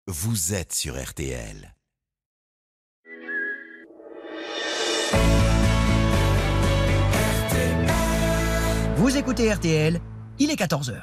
Vous êtes sur RTL. Vous écoutez RTL, il est 14h.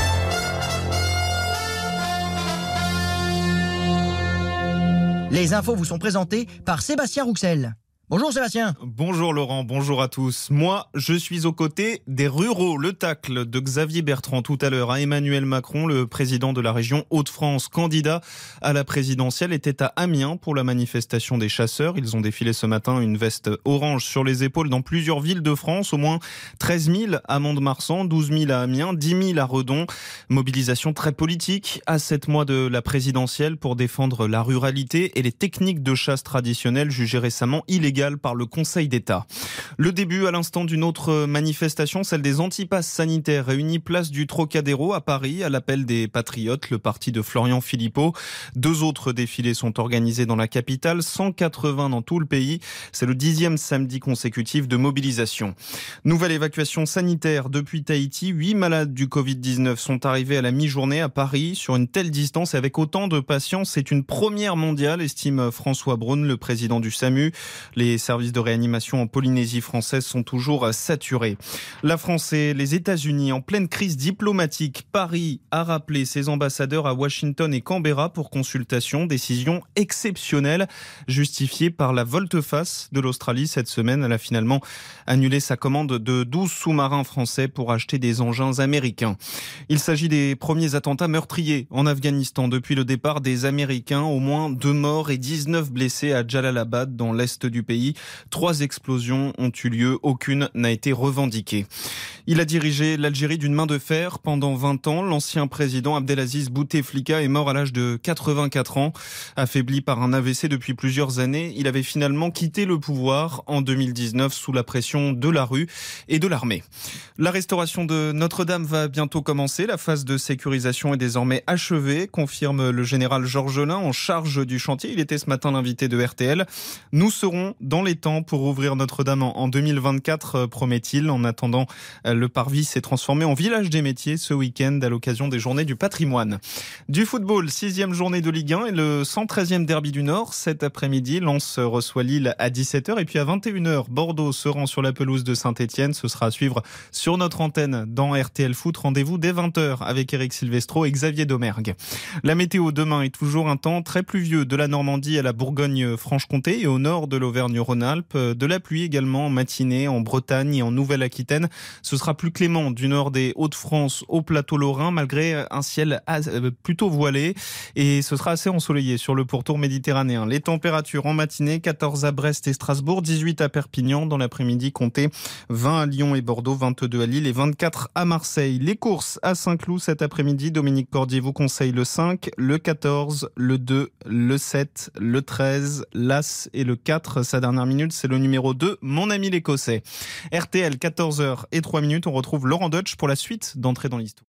Les infos vous sont présentées par Sébastien Rouxel. Bonjour Sébastien. Bonjour Laurent, bonjour à tous. Moi, je suis aux côtés des ruraux. Le tacle de Xavier Bertrand tout à l'heure à Emmanuel Macron, le président de la région Hauts-de-France, candidat à la présidentielle, était à Amiens pour la manifestation des chasseurs. Ils ont défilé ce matin une veste orange sur les épaules dans plusieurs villes de France. Au moins 13 000 à Mont-de-Marsan, 12 000 à Amiens, 10 000 à Redon. Mobilisation très politique à 7 mois de la présidentielle pour défendre la ruralité et les techniques de chasse traditionnelles jugées récemment illégales par le Conseil d'État. Le début à l'instant d'une autre manifestation, celle des antipasses sanitaires réunis place du Trocadéro à Paris à l'appel des Patriotes, le parti de Florian Philippot. 2 autres défilés sont organisés dans la capitale, 180 dans tout le pays. C'est le 10e samedi consécutif de mobilisation. Nouvelle évacuation sanitaire depuis Tahiti. 8 malades du Covid-19 sont arrivés à la mi-journée à Paris sur une telle distance et avec autant de patients. C'est une première mondiale, estime François Braun, le président du SAMU. Les services de réanimation en Polynésie française sont toujours saturés. La France et les États-Unis en pleine crise diplomatique. Paris a rappelé ses ambassadeurs à Washington et Canberra pour consultation. Décision exceptionnelle justifiée par la volte-face de l'Australie cette semaine. Elle a finalement annulé sa commande de 12 sous-marins français pour acheter des engins américains. Il s'agit des premiers attentats meurtriers en Afghanistan depuis le départ des Américains. Au moins 2 morts et 19 blessés à Jalalabad dans l'est du pays. 3 explosions ont eu lieu, aucune n'a été revendiquée. Il a dirigé l'Algérie d'une main de fer pendant 20 ans. L'ancien président Abdelaziz Bouteflika est mort à l'âge de 84 ans. Affaibli par un AVC depuis plusieurs années, il avait finalement quitté le pouvoir en 2019 sous la pression de la rue et de l'armée. La restauration de Notre-Dame va bientôt commencer. La phase de sécurisation est désormais achevée, confirme le général Georges Lain en charge du chantier. Il était ce matin l'invité de RTL. Nous serons dans les temps pour ouvrir Notre-Dame en 2024, promet-il. En attendant, le parvis s'est transformé en village des métiers ce week-end à l'occasion des Journées du patrimoine. Du football, 6e journée de Ligue 1 et le 113e derby du Nord. Cet après-midi, Lens reçoit Lille à 17h et puis à 21h, Bordeaux se rend sur la pelouse de Saint-Etienne. Ce sera à suivre sur notre antenne dans RTL Foot. Rendez-vous dès 20h avec Eric Silvestro et Xavier Domergue. La météo demain est toujours un temps très pluvieux de la Normandie à la Bourgogne-Franche-Comté et au nord de l'Auvergne-Rhône-Alpes. De la pluie également en matinée en Bretagne et en Nouvelle-Aquitaine. Ce sera plus clément du nord des Hauts-de-France au plateau lorrain malgré un ciel plutôt voilé et ce sera assez ensoleillé sur le pourtour méditerranéen. Les températures en matinée, 14 à Brest et Strasbourg, 18 à Perpignan. Dans l'après-midi, comptez 20 à Lyon et Bordeaux, 22 à Lille et 24 à Marseille. Les courses à Saint-Cloud cet après-midi. Dominique Cordier vous conseille le 5, le 14, le 2, le 7, le 13, l'As et le 4. Sa dernière minute, c'est le numéro 2, Mon ami l'Écossais. RTL, 14h03. On retrouve Laurent Deutsch pour la suite d'Entrée dans l'Histoire.